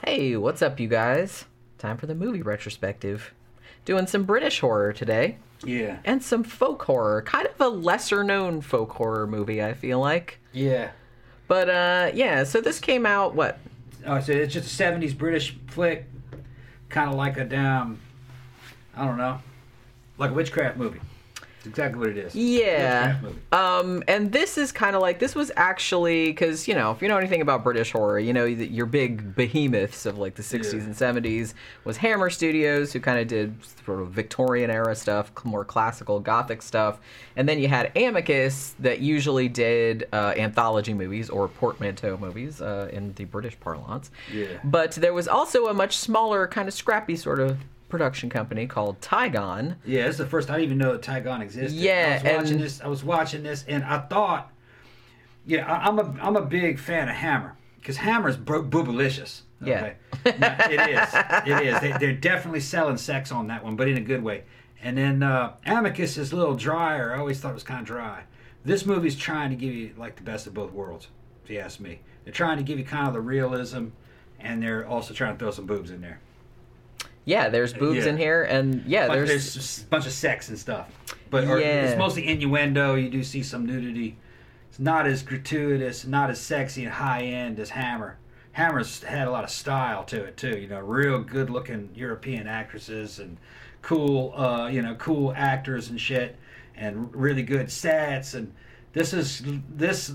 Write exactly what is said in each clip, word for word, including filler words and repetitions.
Hey, what's up, you guys? Time for the movie retrospective. Doing some British horror today. Yeah. And some folk horror. Kind of a lesser-known folk horror movie, I feel like. Yeah. But, uh, yeah, so this came out, what? Oh, so it's just a seventies British flick. Kind of like a damn, I don't know, like a witchcraft movie. It's exactly what it is. Yeah. Witchcraft movie. Um, and this is kind of like, this was actually, because, you know, if you know anything about British horror, you know that your big behemoths of like the sixties Yeah. and seventies was Hammer Studios, who kind of did sort of Victorian era stuff, more classical gothic stuff. And then you had Amicus that usually did uh, anthology movies or portmanteau movies uh, in the British parlance. Yeah. But there was also a much smaller, kind of scrappy sort of production company called Tygon. Yeah, this is the first I didn't even know that Tygon existed. Yeah, I was watching and- this. I was watching this, and I thought, yeah, I, I'm a I'm a big fan of Hammer because Hammer's bro- boobalicious. Yeah. Now, it is. It is. They, they're definitely selling sex on that one, but in a good way. And then uh, Amicus is a little drier. I always thought it was kind of dry. This movie's trying to give you like the best of both worlds, if you ask me. They're trying to give you kind of the realism, and they're also trying to throw some boobs in there. Yeah, there's boobs Yeah. in here, and yeah, But there's, there's just a bunch of sex and stuff. But or, Yeah. it's mostly innuendo. You do see some nudity. It's not as gratuitous, not as sexy and high end as Hammer. Hammer's had a lot of style to it too. You know, real good looking European actresses and cool, uh, you know, cool actors and shit, and really good sets. And this is this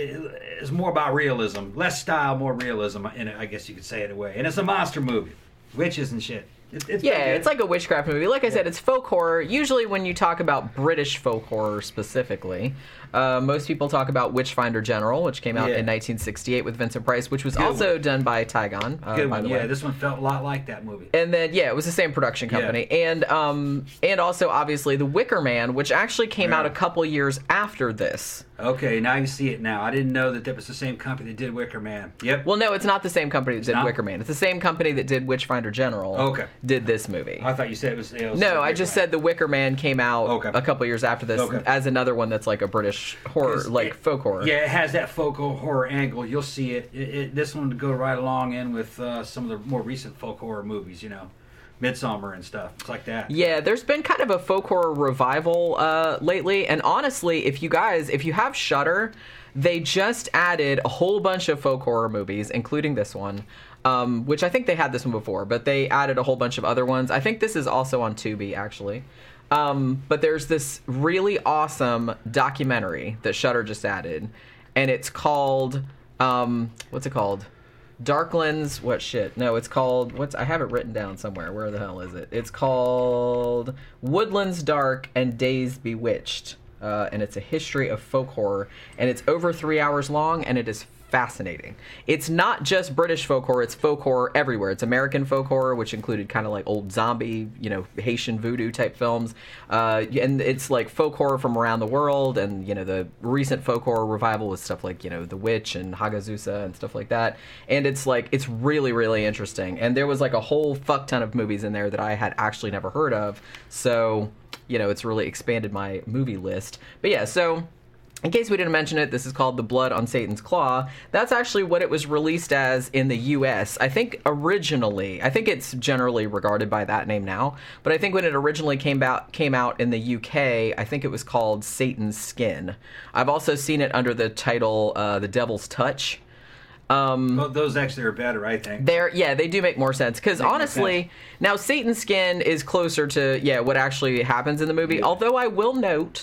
is more about realism, less style, more realism. In it, I guess you could say it in a way. And it's a monster movie, witches and shit. It, it's yeah, pretty good. it's like a witchcraft movie. Like I said, it's folk horror. Usually, when you talk about British folk horror specifically, uh, most people talk about Witchfinder General, which came out Yeah. in nineteen sixty-eight with Vincent Price, which was Good also one. done by Tygon. Uh, good by one. the Yeah, way. this one felt a lot like that movie. And then yeah, it was the same production company, and um, and also obviously The Wicker Man, which actually came out a Yeah. couple years after this. Okay, now you see it now. I didn't know that that was the same company that did Wicker Man. Yep. Well, no, it's not the same company that did not? Wicker Man. It's the same company that did Witchfinder General. Okay. Did this movie. I thought you said it was. It was No, I Wicker just Man. said The Wicker Man came out Okay. a couple years after this Okay. as another one that's like a British horror, 'Cause like it- folk horror. Yeah, it has that folk horror angle. You'll see it. it, it this one would go right along in with uh, some of the more recent folk horror movies. You know, Midsummer and stuff. It's like that. Yeah, there's been kind of a folk horror revival uh, lately, and honestly, if you guys, if you have Shudder, they just added a whole bunch of folk horror movies, including this one, um, which I think they had this one before, but they added a whole bunch of other ones. I think this is also on Tubi, actually. Um, but there's this really awesome documentary that Shudder just added, and it's called, um, what's it called? Darklands, what shit? No, it's called, what's, I have it written down somewhere. Where the hell is it? It's called Woodlands Dark and Days Bewitched. Uh, and it's a history of folk horror. And it's over three hours long, and it is fascinating. It's not just British folk horror, it's folk horror everywhere. It's American folk horror, which included kind of like old zombie, you know, Haitian voodoo type films. Uh, and it's like folk horror from around the world, and, you know, the recent folk horror revival was stuff like, you know, The Witch and Hagazusa and stuff like that. And it's like, it's really, really interesting. And there was like a whole fuck ton of movies in there that I had actually never heard of. So, you know, it's really expanded my movie list. But yeah, so in case we didn't mention it, this is called The Blood on Satan's Claw. That's actually what it was released as in the U S. I think originally, I think it's generally regarded by that name now, but I think when it originally came out came out in the U K, I think it was called Satan's Skin. I've also seen it under the title uh, The Devil's Touch. Um, Well, those actually are better, I think. They're, yeah, they do make more sense. Because more honestly, sense. now Satan's Skin is closer to, yeah, what actually happens in the movie. Yeah. Although I will note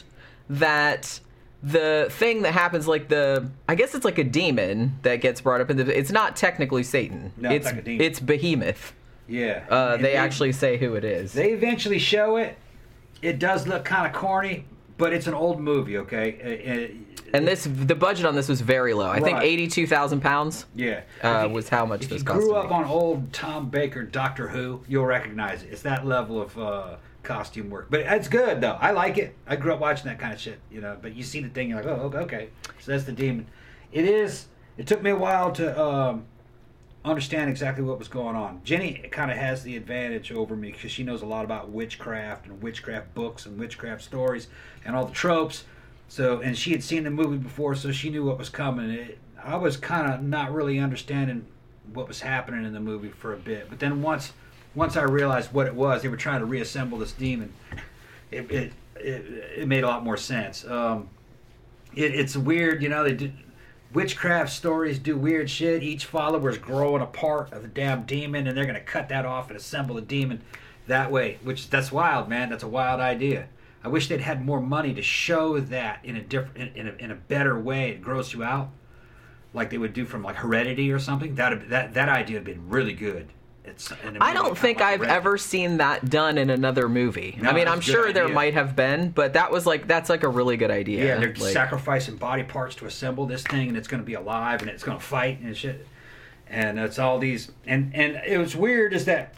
that the thing that happens, like the, I guess it's like a demon that gets brought up in the, it's not technically Satan. No, it's it's like a demon. It's Behemoth. Yeah. Uh, And they actually say who it is. They eventually show it. It does look kind of corny, but it's an old movie, okay? Uh, uh, and this, the budget on this was very low. I think Right. eighty-two thousand pounds Yeah. uh, If you- was how much If this you cost. grew to up make. on old Tom Baker Doctor Who, you'll recognize it. It's that level of uh, costume work. But it's good, though. I like it. I grew up watching that kind of shit, you know. But you see the thing, you're like, oh, okay. So that's the demon. It is, it took me a while to um, understand exactly what was going on. Jenny kind of has the advantage over me because she knows a lot about witchcraft and witchcraft books and witchcraft stories and all the tropes. So, and she had seen the movie before, so she knew what was coming. It, I was kind of not really understanding what was happening in the movie for a bit. But then once once I realized what it was, they were trying to reassemble this demon. It it it, it made a lot more sense. Um, it, it's weird, you know. They did witchcraft stories, do weird shit. Each follower's growing a part of the damn demon, and they're gonna cut that off and assemble the demon that way. Which that's wild, man. That's a wild idea. I wish they'd had more money to show that in a different, in, in a in a better way. It gross you out, like they would do from like Heredity or something. That that that idea would have been really good. It's. I don't think like I've Heredity. ever seen that done in another movie. No, I mean, that's I'm a good sure there idea. might have been, but that was like that's like a really good idea. Yeah, they're like, sacrificing body parts to assemble this thing, and it's going to be alive, and it's going to fight and shit. And it's all these, and and it was weird is that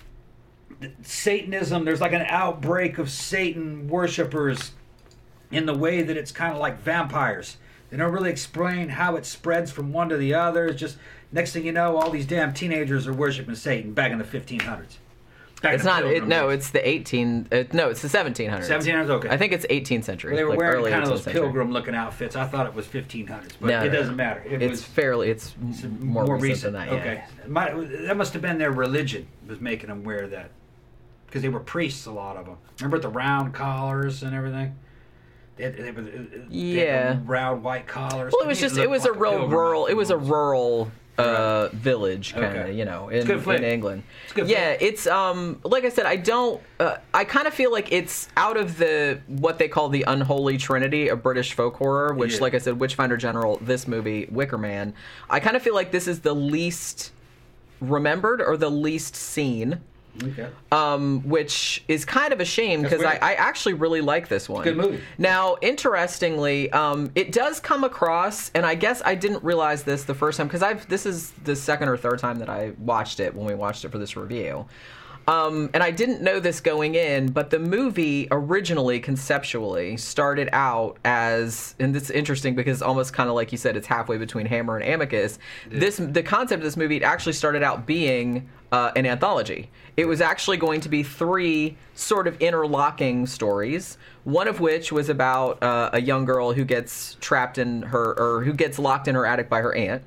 Satanism. There's like an outbreak of Satan worshippers in the way that it's kind of like vampires. They don't really explain how it spreads from one to the other. It's just next thing you know, all these damn teenagers are worshiping Satan back in the fifteen hundreds. Back It's in the not. It, Pilgrim no, days. it's the eighteen. Uh, no, it's the seventeen hundreds. seventeen hundreds. Okay. I think it's eighteenth century. Well, they were like wearing early kind of those eighteenth century. pilgrim-looking outfits. I thought it was fifteen hundreds, but No, it no, doesn't no. matter. It It's was fairly. It's it's more, recent, than that. Yeah. Okay, My, that must have been their religion was making them wear that, because they were priests, a lot of them. Remember the round collars and everything? They had, they were, they had Yeah. round white collars. Well, it To was me, just. looked It was like a real pilgrim rural. It was a outfits. rural uh, village kind of. Okay. You know, in, good flick. in England. It's good Yeah, flick. it's um like I said. I don't. Uh, I kind of feel like it's out of the what they call the unholy trinity of British folk horror, which, Yeah. like I said, Witchfinder General, this movie, Wicker Man. I kind of feel like this is the least remembered or the least seen. Okay. Um, which is kind of a shame That's because I, weird. I actually really like this one. Good movie. Now, interestingly, um, it does come across, and I guess I didn't realize this the first time because I've this is the second or third time that I watched it when we watched it for this review. Um, and I didn't know this going in, but the movie originally, conceptually, started out as, and it's interesting because almost kind of like you said, it's halfway between Hammer and Amicus. This, the concept of this movie, it actually started out being uh, an anthology. It was actually going to be three sort of interlocking stories, one of which was about uh, a young girl who gets trapped in her, or who gets locked in her attic by her aunt.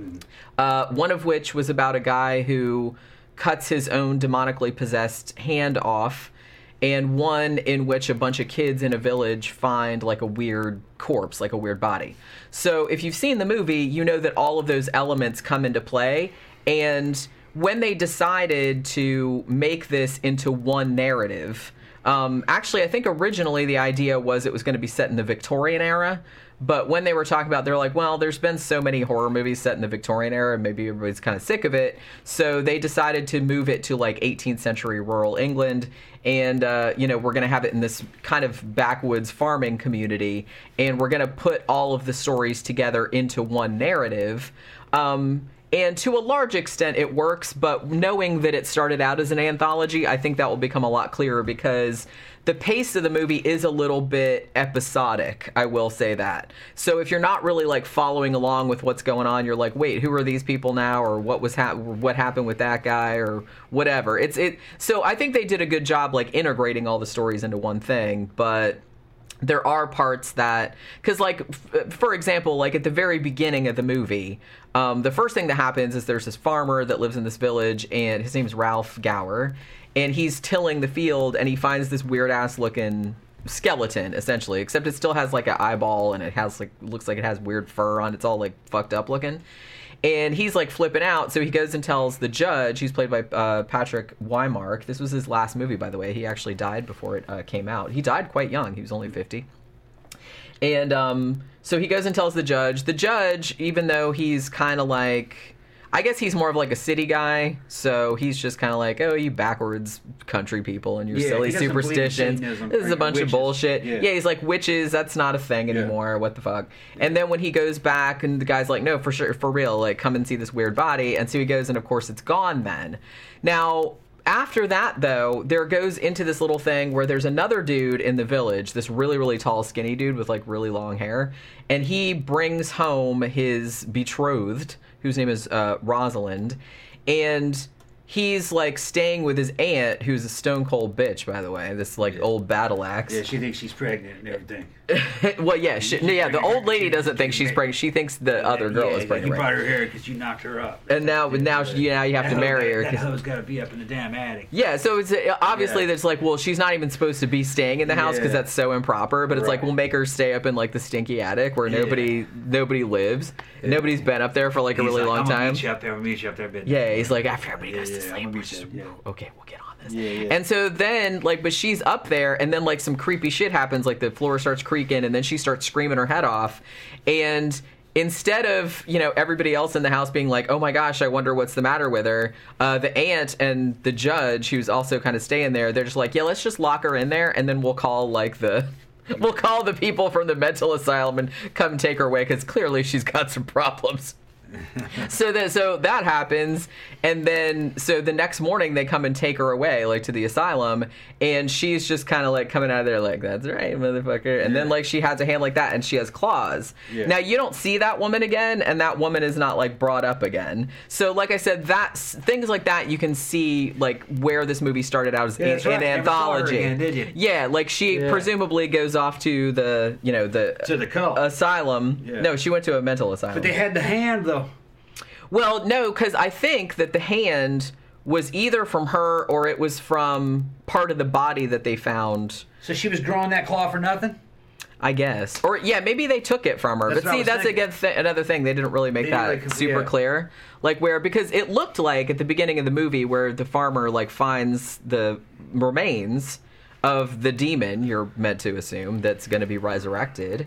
Uh, one of which was about a guy who cuts his own demonically possessed hand off, and one in which a bunch of kids in a village find like a weird corpse, like a weird body. So if you've seen the movie, you know that all of those elements come into play, and when they decided to make this into one narrative, um, actually I think originally the idea was it was going to be set in the Victorian era. But when they were talking about, they're like, well, there's been so many horror movies set in the Victorian era, and maybe everybody's kind of sick of it. So they decided to move it to like eighteenth century rural England. And, uh, you know, we're going to have it in this kind of backwoods farming community. And we're going to put all of the stories together into one narrative. Um, and to a large extent, it works. But knowing that it started out as an anthology, I think that will become a lot clearer because the pace of the movie is a little bit episodic, I will say that. So if you're not really like following along with what's going on, you're like, wait, who are these people now, or what was ha- what happened with that guy, or whatever. It's it. So I think they did a good job like integrating all the stories into one thing, but there are parts that, because like f- for example, like at the very beginning of the movie, um, the first thing that happens is there's this farmer that lives in this village, and his name's Ralph Gower. And he's tilling the field, and he finds this weird-ass looking skeleton, essentially. Except it still has, like, an eyeball, and it has, like, looks like it has weird fur on it. It's all, like, fucked up looking. And he's, like, flipping out, so he goes and tells the judge, who's played by uh, Patrick Wymark. This was his last movie, by the way. He actually died before it uh, came out. He died quite young. He was only fifty. And um, so he goes and tells the judge. The judge, even though he's kind of, like... I guess he's more of like a city guy, so he's just kind of like, oh, you backwards country people and your Yeah, silly he doesn't believe in superstitions. Satanism, This is a or bunch witches. of bullshit. Yeah. Yeah, he's like, witches, that's not a thing anymore. What the fuck? And then when he goes back, and the guy's like, no, for sure, for real, like, come and see this weird body. And so he goes, and of course it's gone then. Now, after that, though, there goes into this little thing where there's another dude in the village, this really, really tall, skinny dude with, like, really long hair, and he brings home his betrothed, whose name is uh, Rosalind, and he's, like, staying with his aunt, who's a stone-cold bitch, by the way, this, like, Yeah. old battle axe. Yeah, she thinks she's pregnant and everything. Well, yeah, she, yeah. The old lady doesn't think she's pregnant. She thinks the other girl yeah, is pregnant. You Right? brought her here because you knocked her up. And now, now, you now you have to marry her. That 'cause- hoe's got to be up in the damn attic. Yeah, so it's uh, obviously Yeah. there's like, well, she's not even supposed to be staying in the house because Yeah. that's so improper. But it's like Right. we'll make her stay up in like the stinky attic where Yeah. nobody nobody lives. Yeah. Nobody's been up there for like a He's really like, long I'm gonna time. meet you up there. I'm gonna meet you up there. But Yeah, he's like after everybody Yeah, goes to yeah, I'm sleep, gonna we're meet you just, up, yeah. okay, we'll get on this. Yeah, yeah. And so then like, but she's up there, and then like some creepy shit happens. Like the floor starts creaking, and then she starts screaming her head off, and. Instead of, you know, everybody else in the house being like, oh my gosh, I wonder what's the matter with her, uh, the aunt and the judge, who's also kind of staying there, they're just like, yeah, let's just lock her in there, and then we'll call, like, the... We'll call the people from the mental asylum and come take her away, because clearly she's got some problems. so that so that happens, and then so the next morning they come and take her away, like to the asylum, and she's just kind of like coming out of there like, that's right, motherfucker. And Yeah. then like she has a hand like that, and she has claws. Yeah. Now you don't see that woman again, and that woman is not like brought up again. So like I said, that's things like that you can see like where this movie started out as Yeah, in, that's right. an You never saw her anthology. again, did you? Yeah, like she Yeah. presumably goes off to the you know the To the cult. asylum. Yeah. No, she went to a mental asylum. But they had the hand though. Well, no, because I think that the hand was either from her or it was from part of the body that they found. So she was growing that claw for nothing. I guess, or yeah, maybe they took it from her. That's but what I see, was that's thinking. again th- another thing they didn't really make They that didn't, like, super yeah. clear. Like where because it looked like at the beginning of the movie where the farmer like finds the remains of the demon. You're meant to assume that's going to be resurrected.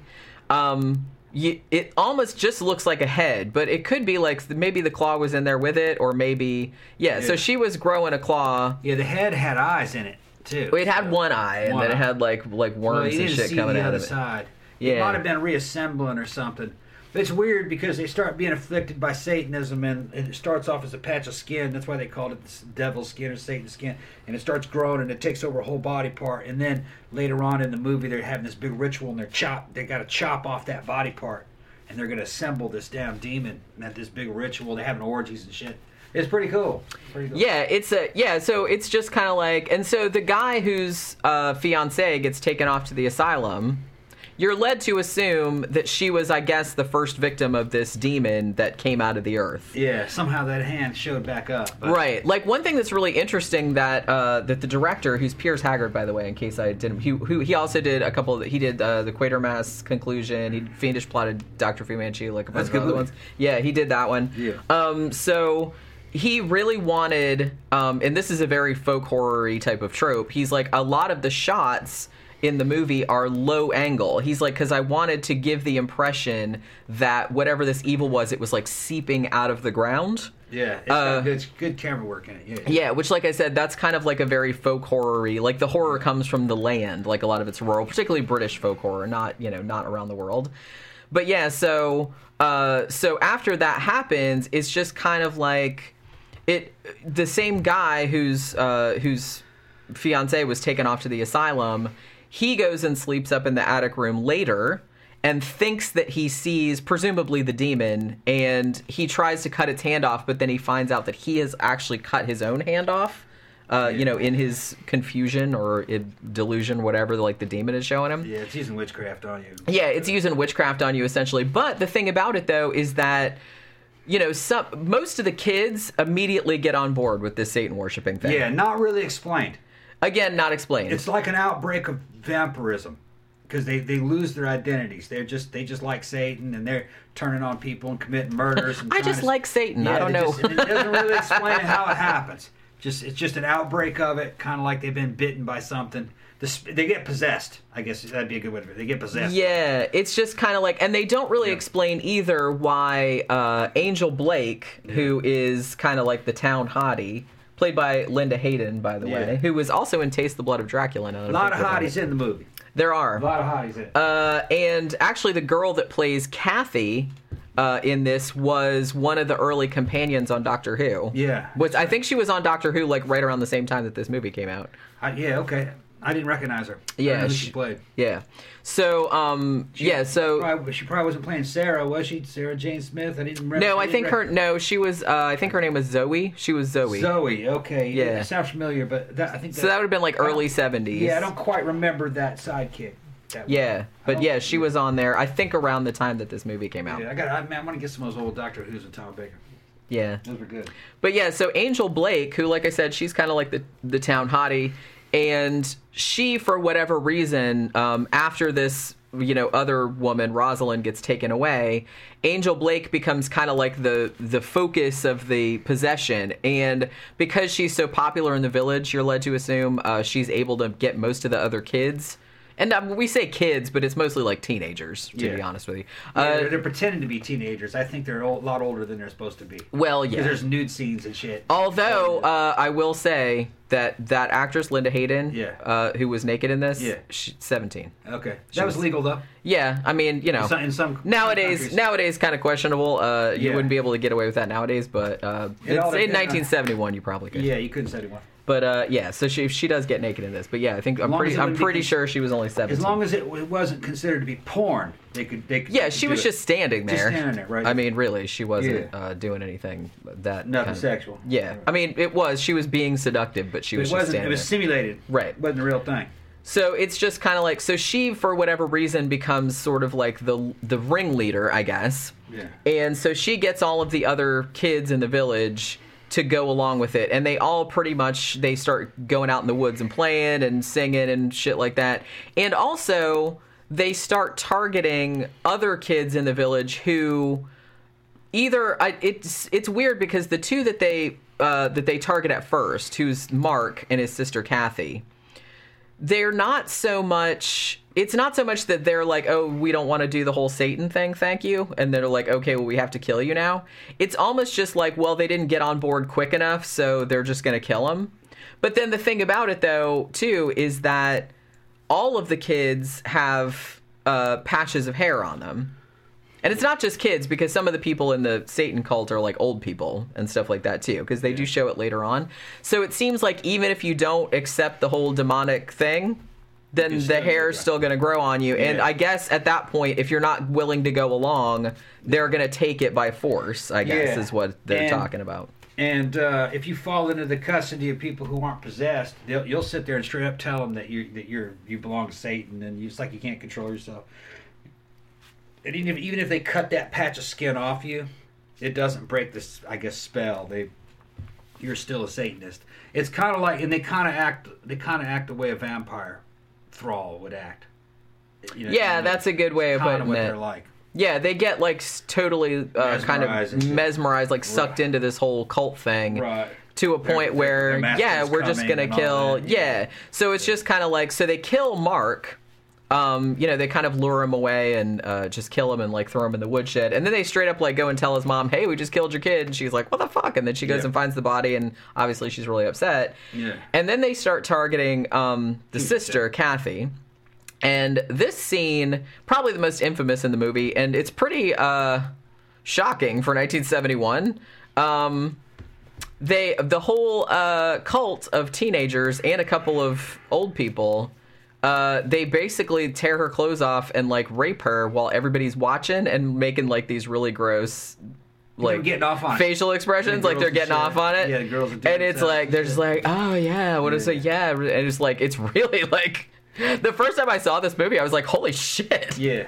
Um, you, it almost just looks like a head, but it could be like maybe the claw was in there with it, or maybe yeah. So Yeah. she was growing a claw. Yeah, the head had eyes in it too. It had one eye, and One then it eye. had like like Well, worms you and didn't shit see coming the out other of it. side. Yeah. It might have been reassembling or something. But it's weird because they start being afflicted by Satanism, and, and it starts off as a patch of skin. That's why they called it this devil's skin or Satan's skin. And it starts growing, and it takes over a whole body part. And then later on in the movie, they're having this big ritual, and they're chop. They got to chop off that body part, and they're going to assemble this damn demon at this big ritual. They're having orgies and shit. It's pretty cool. Pretty cool. Yeah, it's a yeah. So it's just kind of like, and so the guy whose uh, fiance gets taken off to the asylum. You're led to assume that she was, I guess, the first victim of this demon that came out of the earth. Yeah, somehow that hand showed back up. But Right. Like one thing that's really interesting that uh, that the director, who's Piers Haggard, by the way, in case I didn't, he who he also did a couple. Of, he did uh, the Quatermass Conclusion. He fiendish plotted Doctor Fu Manchu, like a bunch That's of a good other movie. ones. Yeah, he did that one. Yeah. Um. So. He really wanted, um, and this is a very folk horror-y type of trope. He's like, a lot of the shots in the movie are low angle. He's like, because I wanted to give the impression that whatever this evil was, it was like seeping out of the ground. Yeah, it's Uh, got good, good camera work in it. Yeah, Yeah, which, like I said, that's kind of like a very folk horror-y. Like the horror comes from the land. Like a lot of it's rural, particularly British folk horror, not you know not around the world. But yeah, so uh, so after that happens, it's just kind of like it. The same guy whose uh, whose fiance was taken off to the asylum. He goes and sleeps up in the attic room later and thinks that he sees presumably the demon, and he tries to cut its hand off, but then he finds out that he has actually cut his own hand off. Uh, you know, in his confusion or in delusion, whatever, like the demon is showing him. yeah, it's using witchcraft on you. Yeah, it's using witchcraft on you essentially. But the thing about it though is that you know, some most of the kids immediately get on board with this Satan worshiping thing. Yeah, not really explained. Again, not explained. It's like an outbreak of vampirism because they, they lose their identities. They're just they just like Satan, and they're turning on people and committing murders. And I trying just to- like Satan. Yeah, I don't they know. just- and it doesn't really explain how it happens. Just it's just an outbreak of it, kind of like they've been bitten by something. The, sp- they get possessed. I guess that'd be a good way to put it. They get possessed. Yeah, it's just kind of like, and they don't really Yeah. explain either why uh, Angel Blake, who is kind of like the town hottie, played by Linda Hayden, by the Yeah. way, who was also in Taste the Blood of Dracula. A lot of hotties in the movie. There are. A lot of hotties in it. Uh, and actually, the girl that plays Kathy uh, in this was one of the early companions on Doctor Who. Yeah. Which I think she was on Doctor Who like right around the same time that this movie came out. I, yeah, okay. I didn't recognize her. I Yeah, don't know who she- she played. Yeah. So, um, She- yeah, so. probably, she probably wasn't playing Sarah, was she? Sarah Jane Smith. I didn't remember. No, I didn't think rec- her. No, she was. Uh, I think her name was Zoe. She was Zoe. Zoe. Okay. Yeah. Yeah. It sounds familiar, but that, I think So that would have been like early seventies. Yeah, I don't quite remember that sidekick. That Yeah, but Oh, yeah, she yeah. was on there. I think around the time that this movie came out. Yeah, I got. I, man, I want to get some of those old Doctor Who's with Tom Baker. Yeah. Those were good. But yeah, so Angel Blake, who, like I said, she's kind of like the the town hottie, and she, for whatever reason, um, after this, you know, other woman, Rosalind, gets taken away, Angel Blake becomes kind of like the the focus of the possession, and because she's so popular in the village, you're led to assume uh, she's able to get most of the other kids. And um, we say kids, but it's mostly like teenagers, to Yeah. be honest with you. Yeah, Uh, they're, they're pretending to be teenagers. I think they're a lot older than they're supposed to be. well, Because yeah. there's nude scenes and shit. Although uh, I will say that that actress Linda Hayden, Yeah. uh, who was naked in this, Yeah. she's seventeen. Okay, She that was was- legal though. Yeah, I mean, you know, In some, in some nowadays, countries. nowadays, kind of questionable. Uh, you Yeah. wouldn't be able to get away with that nowadays, but uh, It all it's, in depends on- nineteen seventy-one, you probably could. Yeah, you couldn't say one. But uh, yeah, so she she does get naked in this. But yeah, I think I'm long pretty as it I'm wouldn't be pretty cons- sure she was only seventeen. As long as it, it wasn't considered to be porn, they could. They could. yeah, they she could was do it. just standing Just there. standing there, right? I mean, really, she wasn't Yeah. uh, doing anything that Nothing kind of- sexual. Yeah, I mean, it was. She was being seductive, but she But was it just wasn't. standing It was there. simulated. Right. It wasn't the real thing. So it's just kind of like, so she, for whatever reason, becomes sort of like the the ringleader, I guess. Yeah. And so she gets all of the other kids in the village to go along with it, and they all pretty much they start going out in the woods and playing and singing and shit like that. And also they start targeting other kids in the village who either I, it's it's weird because the two that they uh, that they target at first, who's Mark and his sister Kathy, they're not so much it's not so much that they're like, oh, we don't want to do the whole Satan thing, thank you, and they're like, okay, well, we have to kill you now. It's almost just like, well, they didn't get on board quick enough, so they're just going to kill him. But then the thing about it, though, too, is that all of the kids have uh, patches of hair on them. And it's not just kids, because some of the people in the Satan cult are like old people and stuff like that too, because they do show it later on. So it seems like even if you don't accept the whole demonic thing, then It's the still hair gonna is grow. still going to grow on you. And Yeah. I guess at that point, if you're not willing to go along, they're going to take it by force, I guess, Yeah. is what they're And- talking about. And uh, if you fall into the custody of people who aren't possessed, they'll, you'll sit there and straight up tell them that you that you're you belong to Satan, and you, it's like you can't control yourself. And even if, even if they cut that patch of skin off you, it doesn't break this, I guess, spell. They, you're still a Satanist. It's kind of like, and they kind of act, they kind of act the way a vampire thrall would act. You know, Yeah, you know, that's a good way of kind putting of what it. they're like. Yeah, they get like s- totally uh, kind Mesmerized and of shit. mesmerized, like sucked Right. into this whole cult thing. Right. To a Their- point their- where, their master's yeah, we're just coming gonna and all kill. that, Yeah. yeah. So it's just kind of like, so they kill Mark. Um, you know, they kind of lure him away and uh, just kill him and like throw him in the woodshed. And then they straight up like go and tell his mom, "Hey, we just killed your kid." And she's like, "What the fuck?" And then she goes Yeah. and finds the body, and obviously she's really upset. Yeah. And then they start targeting um, the sister, Kathy. And this scene, probably the most infamous in the movie, and it's pretty uh, shocking for nineteen seventy-one. Um, they, the whole uh, cult of teenagers and a couple of old people, uh, they basically tear her clothes off and like rape her while everybody's watching and making like these really gross, like getting off on it. facial expressions, The like they're girls getting and off shit. on it. Yeah, the girls are doing and it's stuff. like they're just like, oh yeah, what is it? Yeah, and it's like it's really like. The first time I saw this movie, I was like, "Holy shit!" Yeah.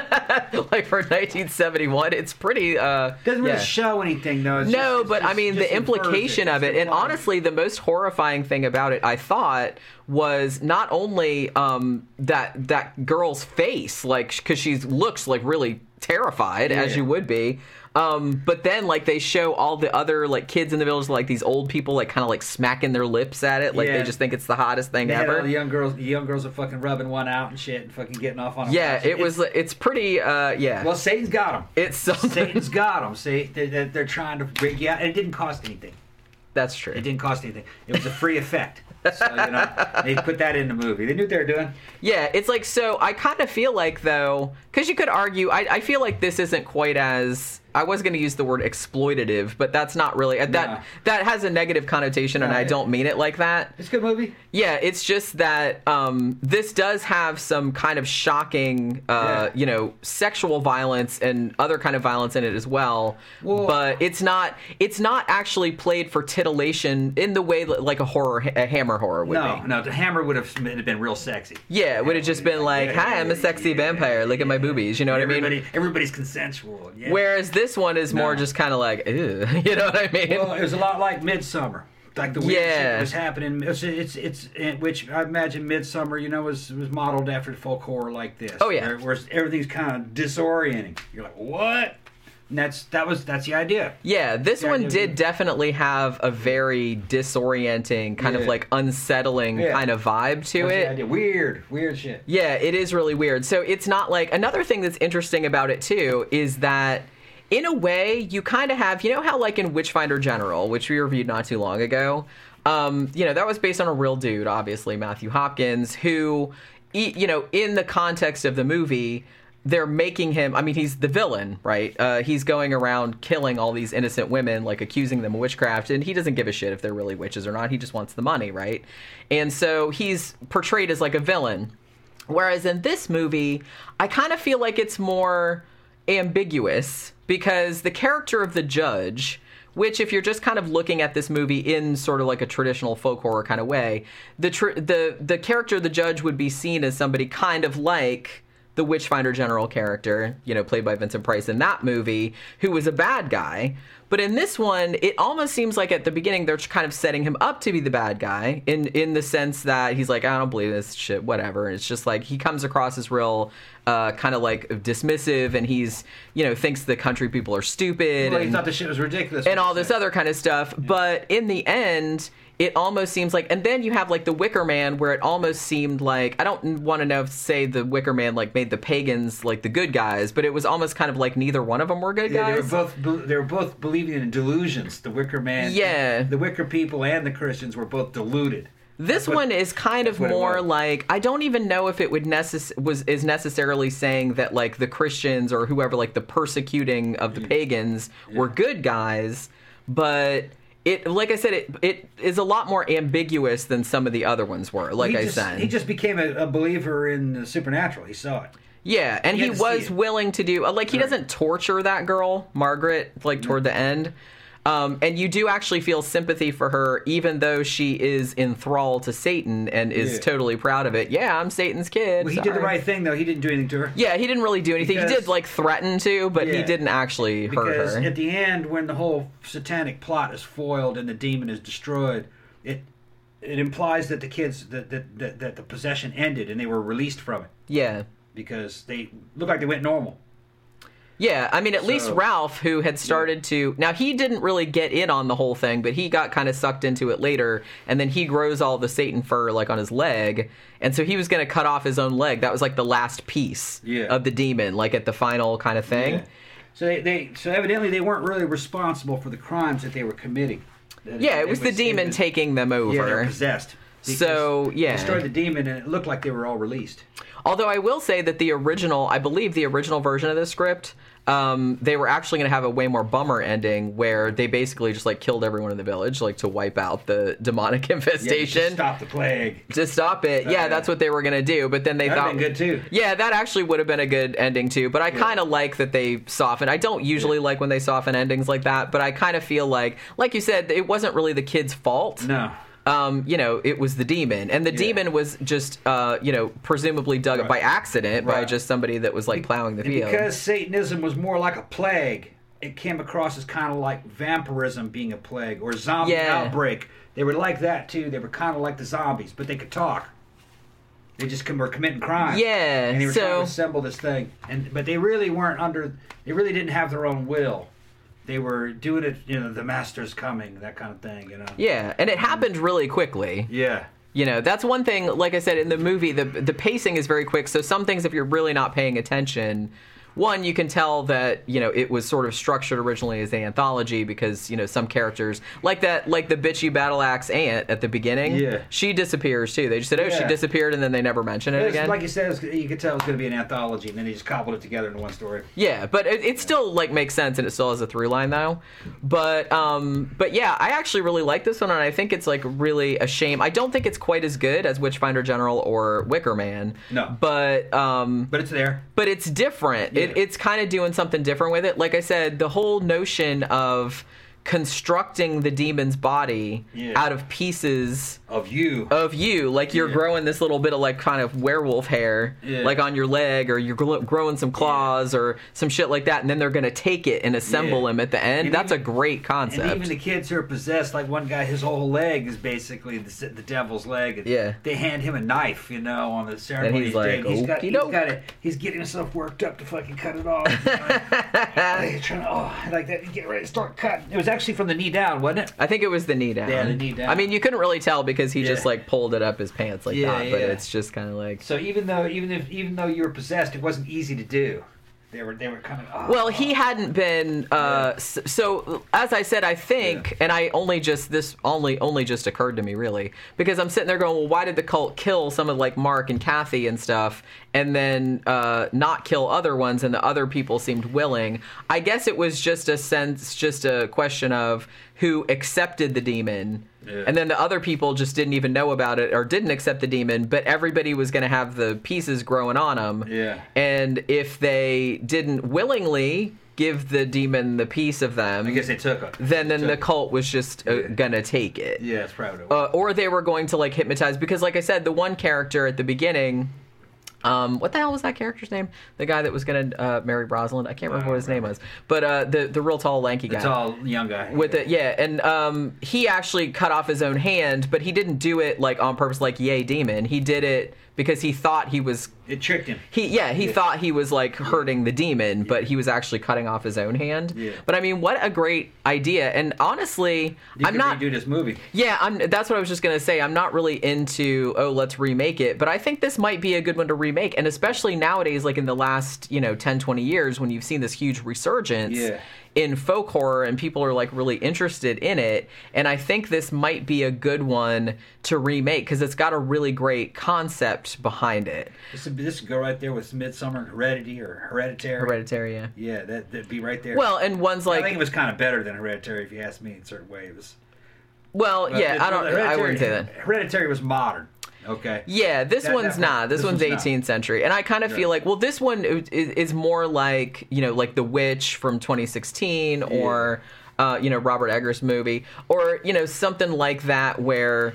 Like for nineteen seventy-one, it's pretty. Uh, Doesn't really yeah. show anything though. It's No, just, it's but just, I mean just the implication infers of it, It's and implied. honestly, the most horrifying thing about it, I thought, was not only um, that that girl's face, like because she looks like really terrified, as Yeah. you would be. Um, but then, like, they show all the other, like, kids in the village, like, these old people, like, kind of, like, smacking their lips at it. Like, Yeah. they just think it's the hottest thing They had ever. all the young girls. The young girls are fucking rubbing one out and shit, and fucking getting off on. 'em. Yeah, It's- it was, it's pretty, uh, yeah. Well, Satan's got them. It's something. Satan's got them. See, they're, they're, they're trying to break you out, and it didn't cost anything. That's true. It didn't cost anything. It was a free effect. So you know, they put that in the movie. They knew what they were doing. Yeah, it's like, so I kind of feel like, though, Because you could argue, I, I feel like this isn't quite as, I was going to use the word exploitative, but that's not really, that Nah. that has a negative connotation, and Nah, I it- don't mean it like that. It's a good movie. Yeah, it's just that um, this does have some kind of shocking, uh, Yeah. you know, sexual violence and other kind of violence in it as well. Well- but it's not, it's not actually played for titillation in the way that, like a horror, a Hammer horror would No, be. no, the Hammer would have been real sexy. Yeah, it would have just been like, Yeah, "Hi, I'm a sexy yeah, vampire. Look at my yeah. boobies." You know what I mean? Everybody, everybody's consensual. Yeah. Whereas this one is more No. just kind of like, ew, you know what I mean? Well, it was a lot like Midsummer. Like the weird shit Yeah. that was happening. It's, it's, it's, it, which I imagine Midsummer, you know, was was modeled after folk horror like this. Oh, yeah. Where, where everything's kind of disorienting. You're like, what? And that's that was that's the idea. Yeah, this Yeah, one yeah, did yeah. definitely have a very disorienting, kind of Yeah. like unsettling Yeah. kind of vibe to That's the it. idea. Weird, weird shit. Yeah, it is really weird. So it's not like, another thing that's interesting about it too is that in a way you kind of have, you know how like in Witchfinder General, which we reviewed not too long ago, um, you know, that was based on a real dude, obviously, Matthew Hopkins, who, e- you know, in the context of the movie, they're making him, I mean, he's the villain, right? Uh, he's going around killing all these innocent women, like accusing them of witchcraft, and he doesn't give a shit if they're really witches or not. He just wants the money, right? And so he's portrayed as like a villain. Whereas in this movie, I kind of feel like it's more ambiguous because the character of the judge, which if you're just kind of looking at this movie in sort of like a traditional folk horror kind of way, the tr- the the character of the judge would be seen as somebody kind of like the Witchfinder General character, you know, played by Vincent Price in that movie, who was a bad guy. But in this one, it almost seems like at the beginning they're kind of setting him up to be the bad guy in in the sense that he's like, I don't believe this shit, whatever. And it's just like he comes across as real uh, kind of like dismissive, and he's, you know, thinks the country people are stupid. Well, he and, thought the shit was ridiculous. and all this other kind of stuff. But in the end, it almost seems like, and then you have like the Wicker Man, where it almost seemed like, I don't want to know if say the Wicker Man like made the pagans like the good guys, but it was almost kind of like neither one of them were good Yeah, they were guys. both be- they were both believing in delusions. The Wicker Man, Yeah. the Wicker people and the Christians were both deluded. This That's what- one is kind of what it more was. like, I don't even know if it would necess- was is necessarily saying that like the Christians or whoever, like the persecuting of the pagans were good guys, but it, like I said, it it is a lot more ambiguous than some of the other ones were. Like he I just, said, he just became a, a believer in the supernatural. He saw it. yeah, and he he had to see was it. willing to do like he Right. doesn't torture that girl Margaret like toward the end. Um, and you do actually feel sympathy for her, even though she is enthralled to Satan and is Yeah. totally proud of it. Yeah, I'm Satan's kid. Well, he did the sorry. right thing though. He didn't do anything to her. Yeah, he didn't really do anything. Because- he did like threaten to, but he Yeah. didn't actually hurt Because her. at the end, when the whole satanic plot is foiled and the demon is destroyed, it it implies that the kids that that, that, that the possession ended and they were released from it Yeah. because they looked like they went normal. Yeah, I mean, at least So- Ralph, who had started to... Now, he didn't really get in on the whole thing, but he got kind of sucked into it later, and then he grows all the Satan fur, like, on his leg, and so he was going to cut off his own leg. That was, like, the last piece Yeah. of the demon, like, at the final kind of thing. Yeah. So they, they so evidently they weren't really responsible for the crimes that they were committing. That Yeah, it was the demon it was- taking them Yeah, they were over. possessed. Because So, they yeah. destroyed the demon and it looked like they were all released. Although I will say that the original, I believe the original version of the script, um, they were actually going to have a way more bummer ending where they basically just like killed everyone in the village, like to wipe out the demonic Yeah, infestation. just stop the plague. to stop it. Yeah, Uh, that's what they were going to do. But then they That'd thought, have been good too. yeah, that actually would have been a good ending too. But I kind of like that they soften. I don't usually Yeah. like when they soften endings like that, but I kind of feel like, like you said, it wasn't really the kid's fault. No. Um, you know, it was the demon, and the Yeah. demon was just, uh, you know, presumably dug up by Right. accident by Right. just somebody that was like plowing the And field. because Satanism was more like a plague, it came across as kind of like vampirism being a plague or zombie Yeah. outbreak. They were like that too. They were kind of like the zombies, but they could talk. They just com- were committing crime. Yeah, and they were trying so- to assemble this thing, and but they really weren't under. They really didn't have their own will. They were doing it. You know, the master's coming, that kind of thing. You know. Yeah, and it happened really quickly. Yeah. You know, that's one thing, like I said, in the movie, the the pacing is very quick, so some things, if you're really not paying attention, one, you can tell that, you know, it was sort of structured originally as an anthology because, you know, some characters, like that, like the bitchy battle axe aunt at the beginning, Yeah. she disappears too. They just said, oh, she Yeah. disappeared, and then they never mention it It's- again. Like you said, it was, you could tell it was going to be an anthology, and then he just cobbled it together into one story. Yeah, but it, it still like makes sense, and it still has a through line though. But um, but yeah, I actually really like this one, and I think it's like really a shame. I don't think it's quite as good as Witchfinder General or Wicker Man. No. But um, But it's there. but it's different. It, Yeah. it's kind of doing something different with it. Like I said, the whole notion of constructing the demon's body Yeah. out of pieces Of you. of you, like you're Yeah. growing this little bit of like kind of werewolf hair, Yeah. like on your leg, or you're gl- growing some claws or some shit like that, and then they're gonna take it and assemble Yeah. him at the end. And That's even- a great concept. And even the kids who are possessed, like one guy, his whole leg is basically the, the devil's leg. And Yeah. They hand him a knife, you know, on the ceremony. he's like, he's got, he's "Okey-doke." got it. He's getting himself worked up to fucking cut it off. You know? He's trying to, oh, like that. Get ready to start cutting. It was actually from the knee down, wasn't it? I think it was the knee down. Yeah, the knee down. I mean, you couldn't really tell because he just Yeah. like pulled it up his pants like Yeah, that, but yeah. it's just kind of like. So even though, even if, even though you were possessed, it wasn't easy to do. They were, they were kind of. Oh, Well, he hadn't been. Uh, s- so, as I said, I think, Yeah. and I only just this only only just occurred to me really because I'm sitting there going, well, why did the cult kill some of like Mark and Kathy and stuff, and then uh, not kill other ones, and the other people seemed willing? I guess it was just a sense, just a question of who accepted the demon. Yeah. And then the other people just didn't even know about it or didn't accept the demon, but everybody was going to have the pieces growing on them. Yeah. And if they didn't willingly give the demon the piece of them, I guess they took it. then then Took the it. cult was just uh, Yeah. gonna take it. Yeah, that's probably what it was. Uh, or they were going to like hypnotize, because like I said, the one character at the beginning, um, what the hell was that character's name? The guy that was gonna uh, marry Rosalind. I can't remember what his name was, but uh, the the real tall, lanky the guy. tall young guy. With it, yeah, and um, he actually cut off his own hand, but he didn't do it like on purpose, like yay demon. He did it because he thought he was It tricked him. he yeah he Yeah. thought he was like hurting the demon, but he was actually cutting off his own hand. Yeah. But I mean, what a great idea! And honestly, You I'm could not. redo this movie. Yeah, I'm. That's what I was just gonna say. I'm not really into oh, let's remake it, but I think this might be a good one to remake, and especially nowadays, like in the last you know ten, twenty years, when you've seen this huge resurgence Yeah. in folk horror and people are like really interested in it, and I think this might be a good one to remake because it's got a really great concept behind it. This would, this would go right there with Midsummer, Heredity, or Hereditary. Hereditary, yeah. Yeah, that, that'd be right there. Well, and one's I like, think it was kind of better than Hereditary, if you ask me, in certain ways. well, But yeah, it- I don't, I Hereditary- wouldn't say that. Hereditary was modern. Okay. Yeah, this That- one's that- not. This, this one's one's not. eighteenth century, and I kind of Yeah. feel like, well, this one is, is more like you know, like The Witch from twenty sixteen, or uh, you know, Robert Eggers movie, or you know, something like that, where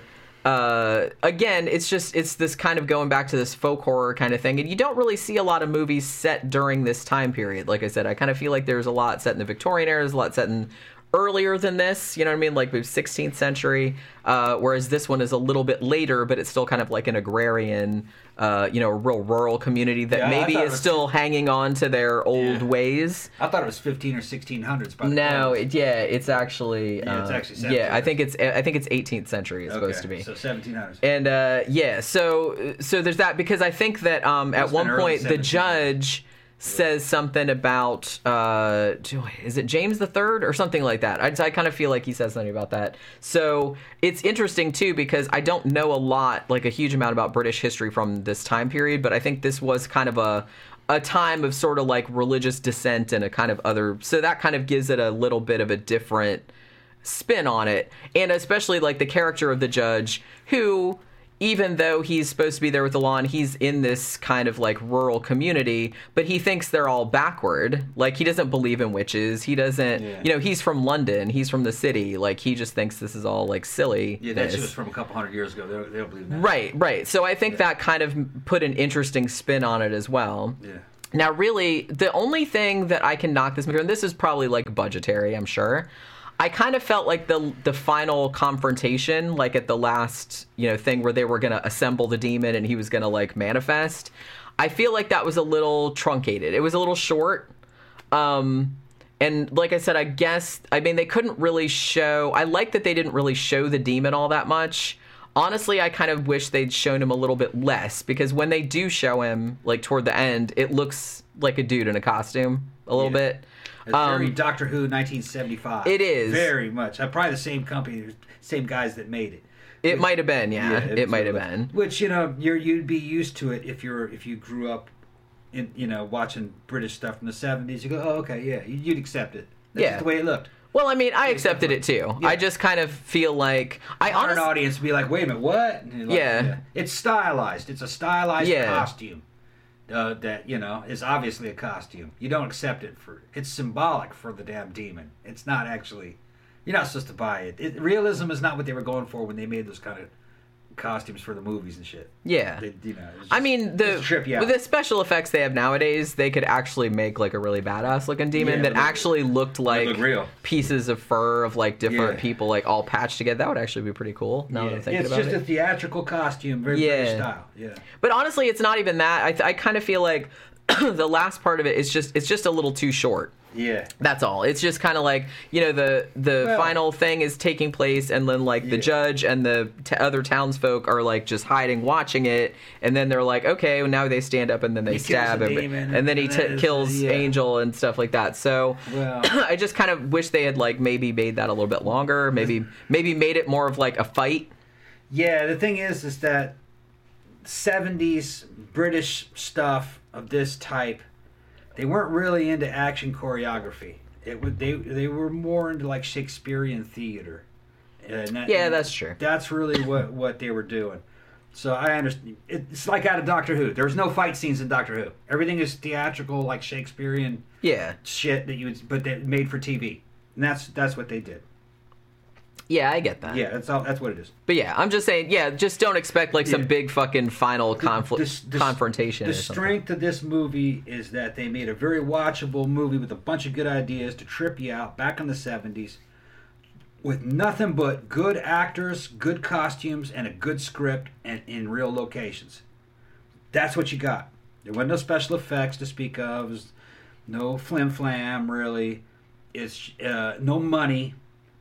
uh, again, it's just it's this kind of going back to this folk horror kind of thing, and you don't really see a lot of movies set during this time period. Like I said, I kind of feel like there's a lot set in the Victorian era, there's a lot set in earlier than this, you know what I mean, like the sixteenth century, uh, whereas this one is a little bit later, but it's still kind of like an agrarian, uh, you know, a real rural community that Yeah, I maybe thought it is was- still hanging on to their old Yeah. ways. I thought it was fifteen or sixteen hundreds. By the No, covers. it, yeah, it's actually, Yeah, it's uh, actually yeah, I seventeenth. think it's, I think it's eighteenth century. It's Okay, supposed to be. So seventeen hundreds. And uh, yeah, so so there's that, because I think that um, at Must've one been early point the seventeen. judge says something about uh, is it James the Third or something like that. I, I kind of feel like he says something about that. So it's interesting too, because I don't know a lot, like a huge amount about British history from this time period, but I think this was kind of a a time of sort of like religious dissent and a kind of other. So that kind of gives it a little bit of a different spin on it, and especially like the character of the judge, who, even though he's supposed to be there with the law and he's in this kind of like rural community, but he thinks they're all backward. Like, he doesn't believe in witches. He doesn't, Yeah. you know, he's from London. He's from the city. Like, he just thinks this is all like silly. Yeah, that shit this. was from a couple hundred years ago. They don't, they don't believe in that. Right, right. So I think Yeah. that kind of put an interesting spin on it as well. Yeah. Now, really, the only thing that I can knock this movie, and this is probably like budgetary, I'm sure. I kind of felt like the the final confrontation, like at the last, you know, thing where they were gonna assemble the demon and he was gonna like manifest. I feel like that was a little truncated. It was a little short. Um, and like I said, I guess, I mean, they couldn't really show. I like that they didn't really show the demon all that much. honestly, I kind of wish they'd shown him a little bit less, because when they do show him, like, toward the end, it looks like a dude in a costume a little Yeah. bit. It's Um, very Doctor Who nineteen seventy-five. It is. Very much. Uh, probably the same company, same guys that made it. It might have been, yeah. Yeah, it might have was- been. Which, you know, you're, you'd be used to it if you're if you grew up in, you know, watching British stuff from the seventies. You go, oh, okay, yeah, you- you'd accept it. That's Yeah. just the way it looked. Well, I mean, I accepted it too. Yeah. I just kind of feel like I Modern honestly, audience would be like, wait a minute, what? And you're like, Yeah. It's stylized. It's a stylized Yeah. costume. Uh, that, you know, is obviously a costume. You don't accept it for... It's symbolic for the damn demon. It's not actually... You're not supposed to buy it. it realism is not what they were going for when they made those kind of costumes for the movies and shit. yeah. They, you know, it was I just- mean, the just to trip you out. with the special effects they have nowadays, they could actually make like a really badass looking demon Yeah, that they look- actually looked like look real. pieces of fur of like different Yeah. people like all patched together. That would actually be pretty cool. Now that Yeah. I'm thinking It's about just it. a theatrical costume, very Yeah. British style. Yeah. But honestly, it's not even that. I, th- I kind of feel like the last part of it is just it's just a little too short. Yeah. That's all. It's just kind of like, you know, the the Well- final thing is taking place, and then like the Yeah. judge and the t- other townsfolk are like just hiding, watching it, and then they're like, okay, well, now they stand up and then they He kills stab the him, demon, and then he and t- then it's- kills yeah. Angel and stuff like that. So Well- I just kind of wish they had like maybe made that a little bit longer, maybe maybe made it more of like a fight. Yeah, the thing is, is that seventies British stuff of this type, they weren't really into action choreography. It would they they were more into like Shakespearean theater. And that, Yeah, that's true. That's really what what they were doing. So I understand. It's like out of Doctor Who. There's no fight scenes in Doctor Who. Everything is theatrical, like Shakespearean Yeah, shit that you would, but they made for T V. And that's that's what they did. yeah, I get that. Yeah, that's all. That's what it is. But yeah, I'm just saying, yeah, just don't expect like some Yeah. big fucking final conflict This- this- confrontation. The or something. strength of this movie is that they made a very watchable movie with a bunch of good ideas to trip you out back in the seventies with nothing but good actors, good costumes, and a good script and in real locations. That's what you got. There wasn't no special effects to speak of. There's no flim flam, really. It's uh, no money.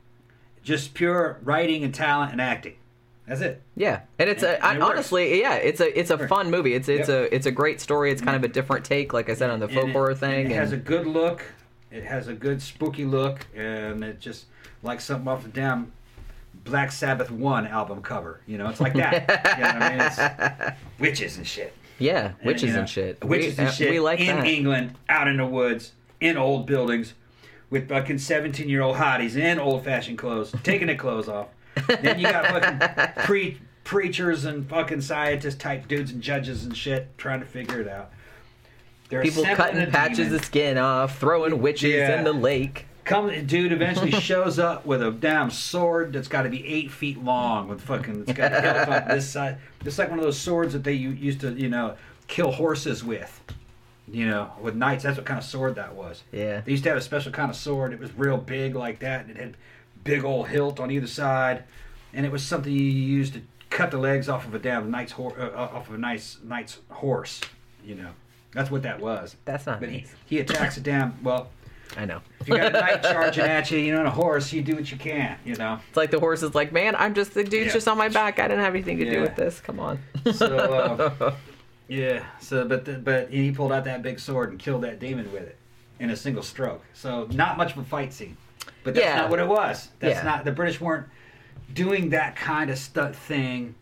Just pure writing and talent and acting. That's it. Yeah, and it's And- a I, and it works. honestly, yeah, it's a it's a Works. fun movie. It's it's Yep. a it's a great story. It's kind of a different take, like I said, on the And folk it- horror and thing. It has a and- good look. It has a good spooky look, and it just like something off the damn Black Sabbath One album cover. You know, it's like that. You know what I mean? It's witches and shit. yeah, witches you know, and shit. Witches we, and uh, shit. We like in that. England, out in the woods, in old buildings, with fucking seventeen-year-old hotties in old-fashioned clothes, taking their clothes off. Then you got fucking pre- preachers and fucking scientist type dudes and judges and shit trying to figure it out. They're People assembling cutting a patches demon. of skin off, throwing witches Yeah. in the lake. Come, dude eventually shows up with a damn sword that's got to be eight feet long with fucking. It's got a hilt on this side. It's like one of those swords that they u- used to, you know, kill horses with. You know, with knights. That's what kind of sword that was. Yeah, They used to have a special kind of sword. It was real big like that, and it had big old hilt on either side, and it was something you used to cut the legs off of a damn knight's hor- uh, off of a nice knight's horse. You know, that's what that was. that's not But he, nice. he attacks a damn well. I know. If you got a knight charging at you, you know, on a horse, you do what you can, you know. It's like the horse is like, man, I'm just the dude's Yeah. just on my back. I didn't have anything to do Yeah. with this. Come on. So, uh, yeah. So, but the, but he pulled out that big sword and killed that demon with it in a single stroke. So, not much of a fight scene. But that's Yeah. not what it was. That's Yeah. not. The British weren't doing that kind of stunt thing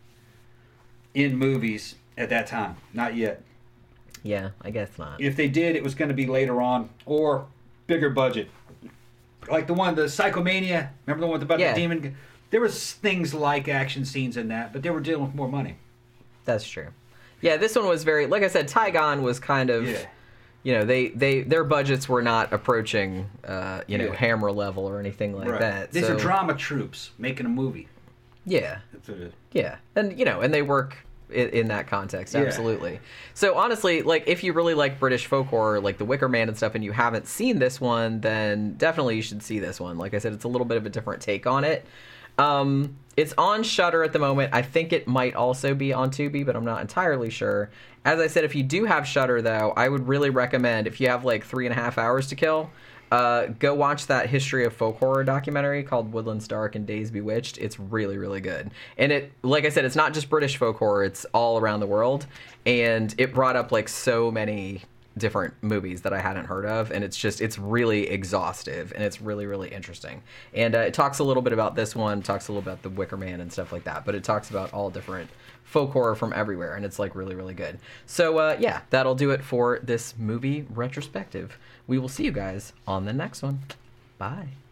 in movies at that time. Not yet. Yeah, I guess not. If they did, it was going to be later on or bigger budget. Like the one, the Psychomania. Remember the one about Yeah. the demon? There was things like action scenes in that, but they were dealing with more money. That's true. Yeah, this one was very, like I said, Tygon was kind of, Yeah. you know, they, they their budgets were not approaching, uh, you know, Yeah. Hammer level or anything like that. These so, are drama troops making a movie. Yeah, That's what it is. yeah, and you know, and they work in, in that context, Yeah. absolutely. So honestly, like if you really like British folk horror, like The Wicker Man and stuff, and you haven't seen this one, then definitely you should see this one. Like I said, it's a little bit of a different take on it. Um, it's on Shudder at the moment. I think it might also be on Tubi, but I'm not entirely sure. As I said, if you do have Shudder, though, I would really recommend, if you have like three and a half hours to kill, uh, go watch that history of folk horror documentary called Woodlands Dark and Days Bewitched. It's really, really good. And it, like I said, it's not just British folk horror, it's all around the world. And it brought up like so many different movies that I hadn't heard of, and it's just it's really exhaustive, and it's really, really interesting. And uh, it talks a little bit about this one, talks a little about the Wicker Man and stuff like that, but it talks about all different folk horror from everywhere, and it's like really, really good. So uh, yeah, that'll do it for this movie retrospective. We will see you guys on the next one. Bye.